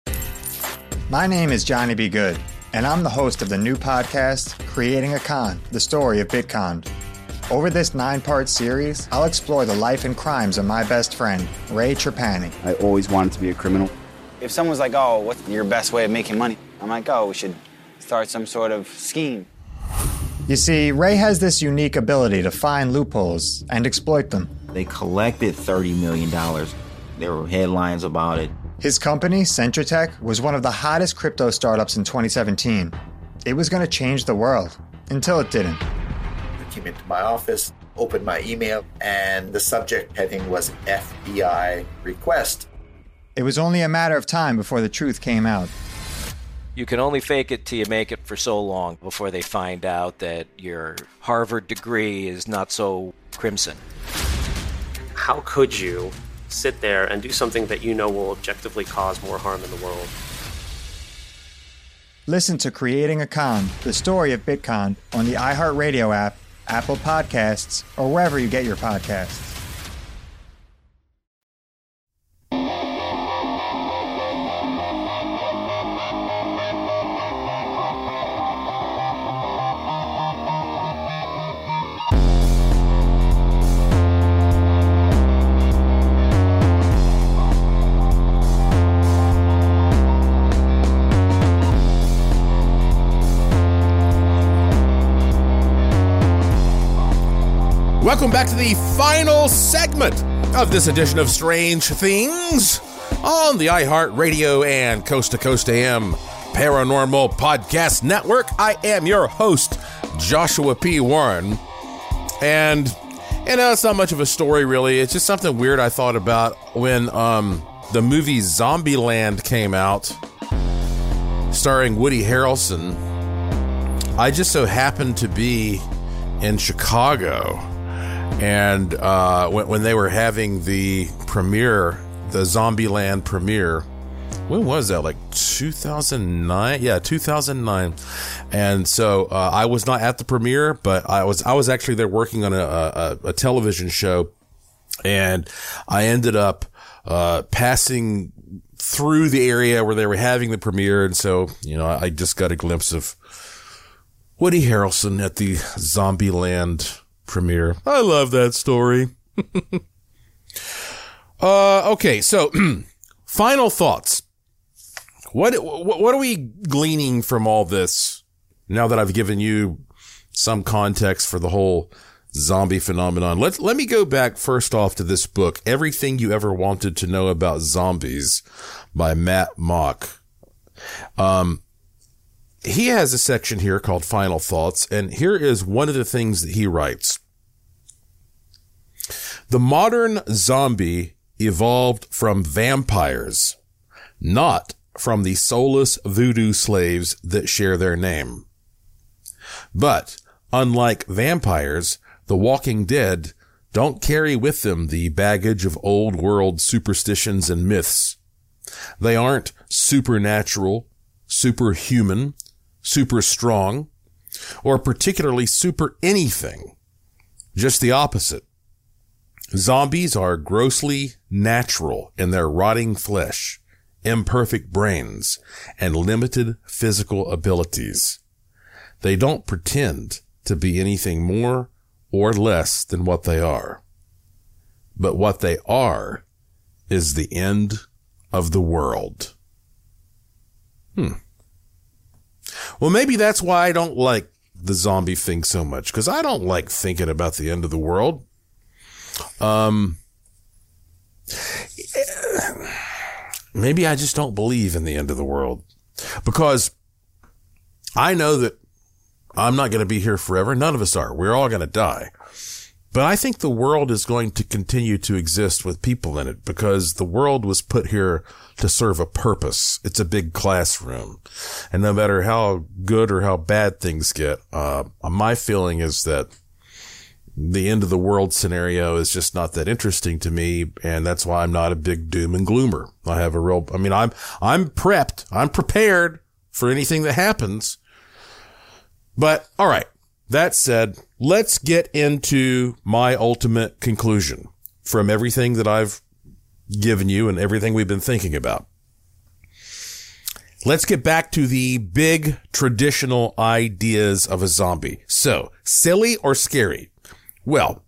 Speaker 13: My name is Johnny B. Good, and I'm the host of the new podcast, Creating a Con, the story of Bitcon. Over this nine-part series, I'll explore the life and crimes of my best friend, Ray Trapani.
Speaker 14: I always wanted to be a criminal. If someone's like, oh, what's your best way of making money? I'm like, oh, we should start some sort of scheme.
Speaker 13: You see, Ray has this unique ability to find loopholes and exploit them.
Speaker 15: They collected thirty million dollars. There were headlines about it.
Speaker 13: His company, Centratech, was one of the hottest crypto startups in twenty seventeen. It was going to change the world, until it didn't.
Speaker 16: I came into my office, opened my email, and the subject heading was F B I request.
Speaker 13: It was only a matter of time before the truth came out.
Speaker 17: You can only fake it till you make it for so long before they find out that your Harvard degree is not so crimson.
Speaker 18: How could you sit there and do something that you know will objectively cause more harm in the world?
Speaker 13: Listen to Creating a Con, the story of Bitcon, on the iHeartRadio app, Apple Podcasts, or wherever you get your podcasts.
Speaker 2: Welcome back to the final segment of this edition of Strange Things on the iHeartRadio and Coast to Coast A M Paranormal Podcast Network. I am your host, Joshua P. Warren. And, you know, it's not much of a story, really. It's just something weird I thought about when um, the movie Zombieland came out, starring Woody Harrelson. I just so happened to be in Chicago, and uh, when, when they were having the premiere, the Zombieland premiere, when was that? Like two thousand nine? Yeah, two thousand nine. And so uh, I was not at the premiere, but I was I was actually there working on a, a, a television show, and I ended up uh, passing through the area where they were having the premiere, and so you know I just got a glimpse of Woody Harrelson at the Zombieland premiere. I love that story. uh, okay, so final thoughts. What, what what are we gleaning from all this now that I've given you some context for the whole zombie phenomenon? Let let me go back first off to this book, Everything You Ever Wanted to Know About Zombies by Matt Mock. Um, he has a section here called Final Thoughts, and here is one of the things that he writes. The modern zombie evolved from vampires, not from the soulless voodoo slaves that share their name. But, unlike vampires, the Walking Dead don't carry with them the baggage of old world superstitions and myths. They aren't supernatural, superhuman, super strong, or particularly super anything. Just the opposite. Zombies are grossly natural in their rotting flesh, imperfect brains, and limited physical abilities. They don't pretend to be anything more or less than what they are. But what they are is the end of the world. Hmm. Well, maybe that's why I don't like the zombie thing so much, because I don't like thinking about the end of the world. Um, maybe I just don't believe in the end of the world, because I know that I'm not going to be here forever. None of us are. We're all going to die. But I think the world is going to continue to exist with people in it, because the world was put here to serve a purpose. It's a big classroom. And no matter how good or how bad things get, uh, my feeling is that the end of the world scenario is just not that interesting to me. And that's why I'm not a big doom and gloomer. I have a real, I mean, I'm, I'm prepped. I'm prepared for anything that happens. But all right. That said, let's get into my ultimate conclusion from everything that I've given you and everything we've been thinking about. Let's get back to the big traditional ideas of a zombie. So, silly or scary? Well,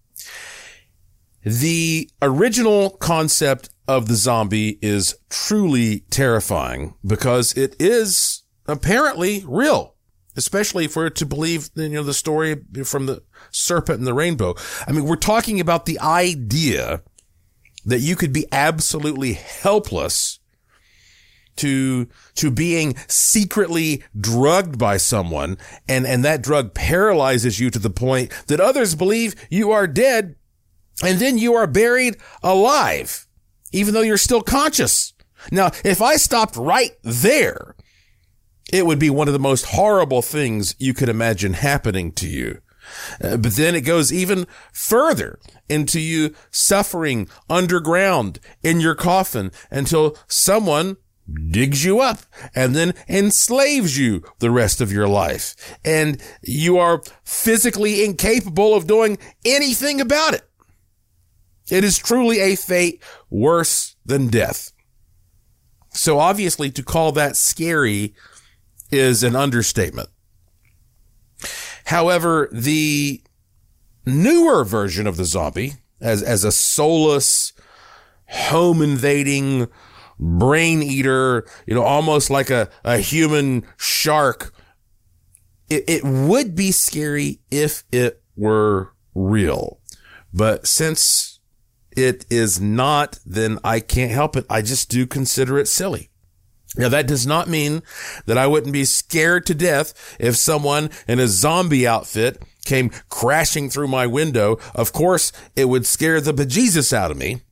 Speaker 2: the original concept of the zombie is truly terrifying because it is apparently real. Especially if we're to believe, you know, the story from the serpent and the rainbow. I mean, we're talking about the idea that you could be absolutely helpless to, to being secretly drugged by someone, and, and that drug paralyzes you to the point that others believe you are dead, and then you are buried alive, even though you're still conscious. Now, if I stopped right there, it would be one of the most horrible things you could imagine happening to you. Uh, but then it goes even further into you suffering underground in your coffin until someone digs you up and then enslaves you the rest of your life. And you are physically incapable of doing anything about it. It is truly a fate worse than death. So obviously, to call that scary is an understatement. However, the newer version of the zombie, as, as a soulless, home-invading brain eater, you know, almost like a, a human shark, it, it would be scary if it were real. But since it is not, then I can't help it. I just do consider it silly. Now, that does not mean that I wouldn't be scared to death if someone in a zombie outfit came crashing through my window. Of course, it would scare the bejesus out of me.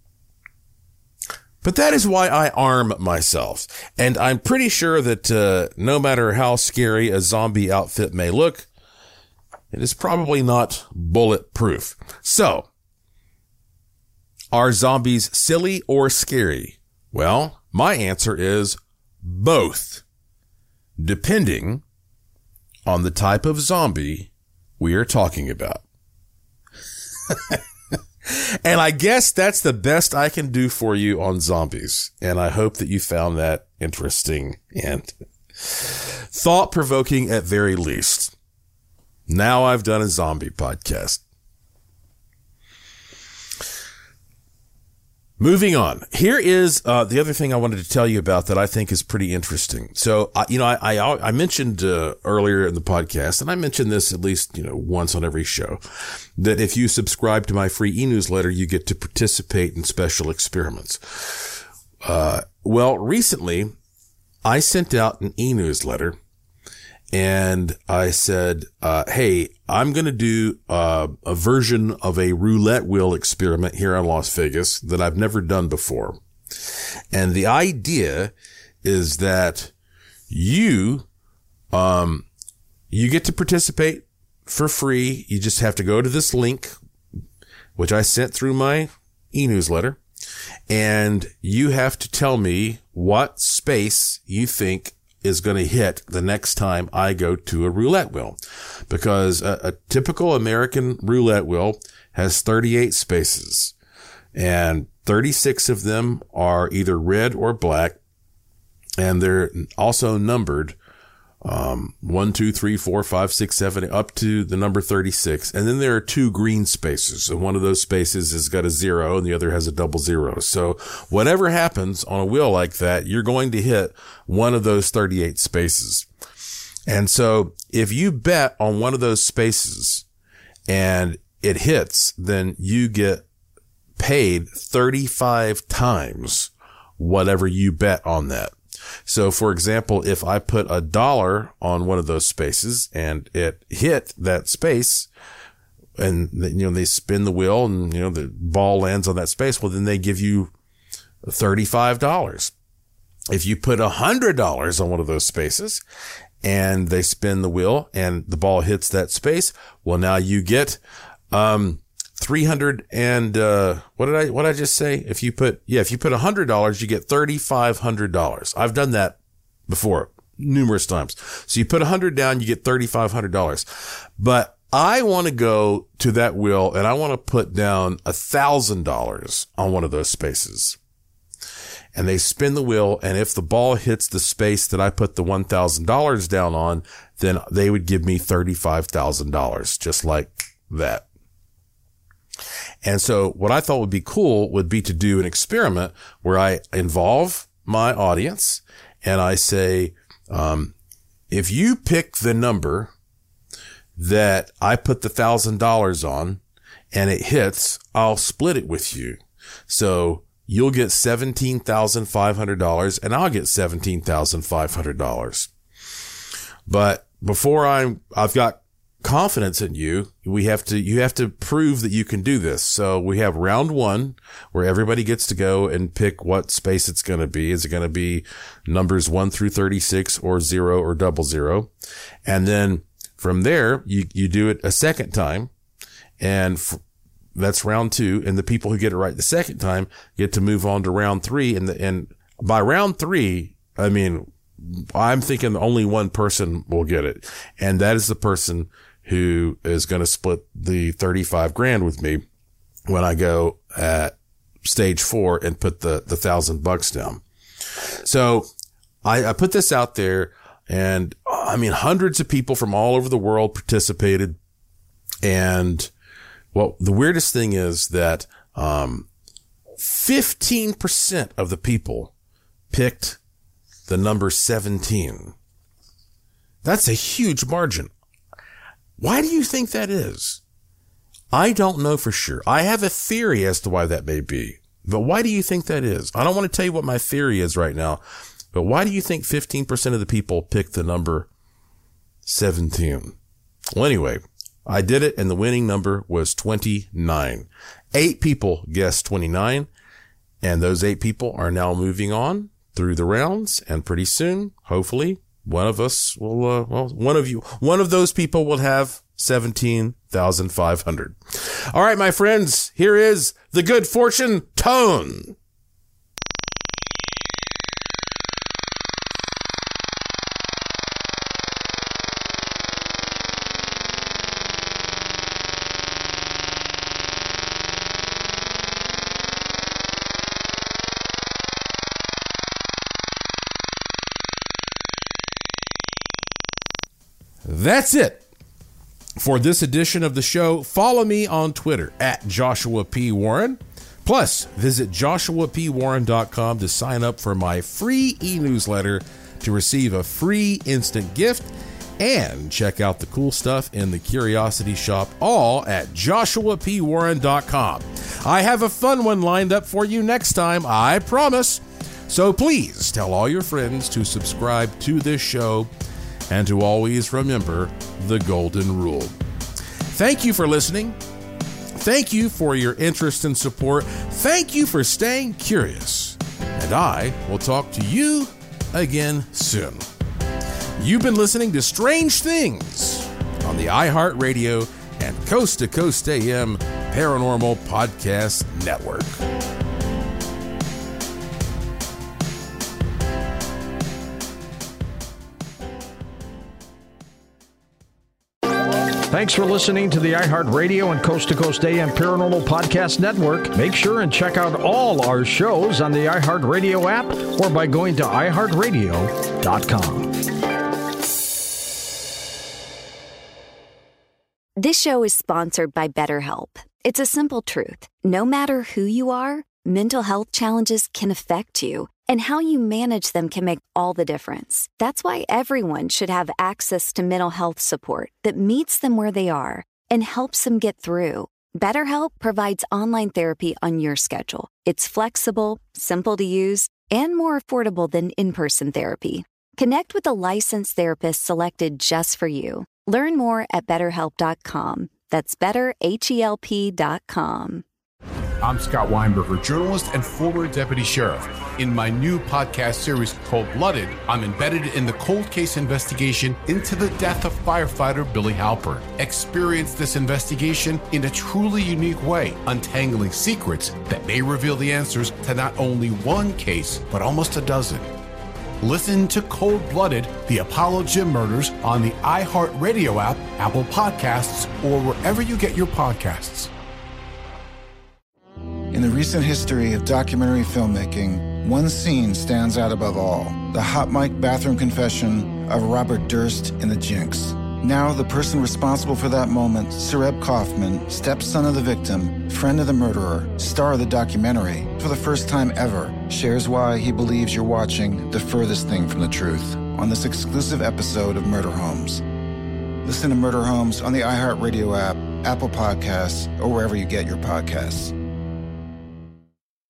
Speaker 2: But that is why I arm myself. And I'm pretty sure that uh, no matter how scary a zombie outfit may look, it is probably not bulletproof. So, are zombies silly or scary? Well, my answer is both, depending on the type of zombie we are talking about. And I guess that's the best I can do for you on zombies. And I hope that you found that interesting and thought-provoking at very least. Now I've done a zombie podcast. Moving on. Here is uh, the other thing I wanted to tell you about that I think is pretty interesting. So, uh, you know, I I, I mentioned uh, earlier in the podcast, and I mentioned this at least, you know, once on every show, that if you subscribe to my free e-newsletter, you get to participate in special experiments. Uh, well, recently, I sent out an e-newsletter, and I said, uh, hey, I'm going to do uh, a version of a roulette wheel experiment here in Las Vegas that I've never done before. And the idea is that you, um, you get to participate for free. You just have to go to this link, which I sent through my e-newsletter, and you have to tell me what space you think is going to hit the next time I go to a roulette wheel, because a, a typical American roulette wheel has thirty-eight spaces, and thirty-six of them are either red or black, and they're also numbered um one, two, three, four, five, six, seven, up to the number thirty-six. And then there are two green spaces, and one of those spaces has got a zero and the other has a double zero. So whatever happens on a wheel like that, you're going to hit one of those thirty-eight spaces. And so if you bet on one of those spaces and it hits, then you get paid thirty-five times whatever you bet on that. So, for example, if I put a dollar on one of those spaces and it hit that space, and, you know, they spin the wheel and, you know, the ball lands on that space, well, then they give you thirty-five dollars. If you put one hundred dollars on one of those spaces and they spin the wheel and the ball hits that space, well, now you get, um, three hundred and, uh, what did I, what did I just say? If you put, yeah, if you put a hundred dollars, you get thirty-five hundred dollars. I've done that before numerous times. So you put a hundred down, you get thirty-five hundred dollars. But I want to go to that wheel and I want to put down a thousand dollars on one of those spaces. And they spin the wheel. And if the ball hits the space that I put the one thousand dollars down on, then they would give me thirty-five thousand dollars, just like that. And so what I thought would be cool would be to do an experiment where I involve my audience and I say, um, if you pick the number that I put the thousand dollars on and it hits, I'll split it with you. So you'll get seventeen thousand five hundred dollars and I'll get seventeen thousand five hundred dollars. But before I'm, I've got confidence in you, we have to, you have to prove that you can do this. So we have round one where everybody gets to go and pick what space it's going to be. Is it going to be numbers one through thirty-six or zero or double zero? And then from there, you, you do it a second time, and f- that's round two. And the people who get it right the second time get to move on to round three. And the, and by round three, I mean, I'm thinking only one person will get it. And that is the person who is going to split the thirty-five grand with me when I go at stage four and put the, the thousand bucks down. So I, I put this out there, and I mean, hundreds of people from all over the world participated. And well, the weirdest thing is that, um, fifteen percent of the people picked the number seventeen. That's a huge margin. Why do you think that is? I don't know for sure. I have a theory as to why that may be. But why do you think that is? I don't want to tell you what my theory is right now, but why do you think fifteen percent of the people picked the number seventeen? Well, anyway, I did it, and the winning number was twenty-nine. Eight people guessed twenty-nine, and those eight people are now moving on through the rounds, and pretty soon, hopefully, one of us will, uh, well, one of you, one of those people will have seventeen thousand five hundred. All right, my friends, here is the Good Fortune Tone. That's it for this edition of the show. Follow me on Twitter at Joshua P. Warren. Plus, visit joshua p warren dot com to sign up for my free e-newsletter to receive a free instant gift, and check out the cool stuff in the Curiosity Shop, all at joshua p warren dot com. I have a fun one lined up for you next time, I promise. So please tell all your friends to subscribe to this show and to always remember the golden rule. Thank you for listening. Thank you for your interest and support. Thank you for staying curious. And I will talk to you again soon. You've been listening to Strange Things on the iHeartRadio and Coast to Coast A M Paranormal Podcast Network.
Speaker 4: Thanks for listening to the iHeartRadio and Coast to Coast A M Paranormal Podcast Network. Make sure and check out all our shows on the iHeartRadio app or by going to i heart radio dot com.
Speaker 7: This show is sponsored by BetterHelp. It's a simple truth. No matter who you are, mental health challenges can affect you, and how you manage them can make all the difference. That's why everyone should have access to mental health support that meets them where they are and helps them get through. BetterHelp provides online therapy on your schedule. It's flexible, simple to use, and more affordable than in-person therapy. Connect with a licensed therapist selected just for you. Learn more at better help dot com. That's better help dot com.
Speaker 8: I'm Scott Weinberger, journalist and former deputy sheriff. In my new podcast series, Cold Blooded, I'm embedded in the cold case investigation into the death of firefighter Billy Halpern. Experience this investigation in a truly unique way, untangling secrets that may reveal the answers to not only one case, but almost a dozen. Listen to Cold Blooded, the Apollo Gym Murders on the iHeartRadio app, Apple Podcasts, or wherever you get your podcasts.
Speaker 3: In the recent history of documentary filmmaking, one scene stands out above all: the hot mic bathroom confession of Robert Durst in The Jinx. Now, the person responsible for that moment, Sareb Kaufman, stepson of the victim, friend of the murderer, star of the documentary, for the first time ever, shares why he believes you're watching the furthest thing from the truth on this exclusive episode of Murder Homes. Listen to Murder Homes on the iHeartRadio app, Apple Podcasts, or wherever you get your podcasts.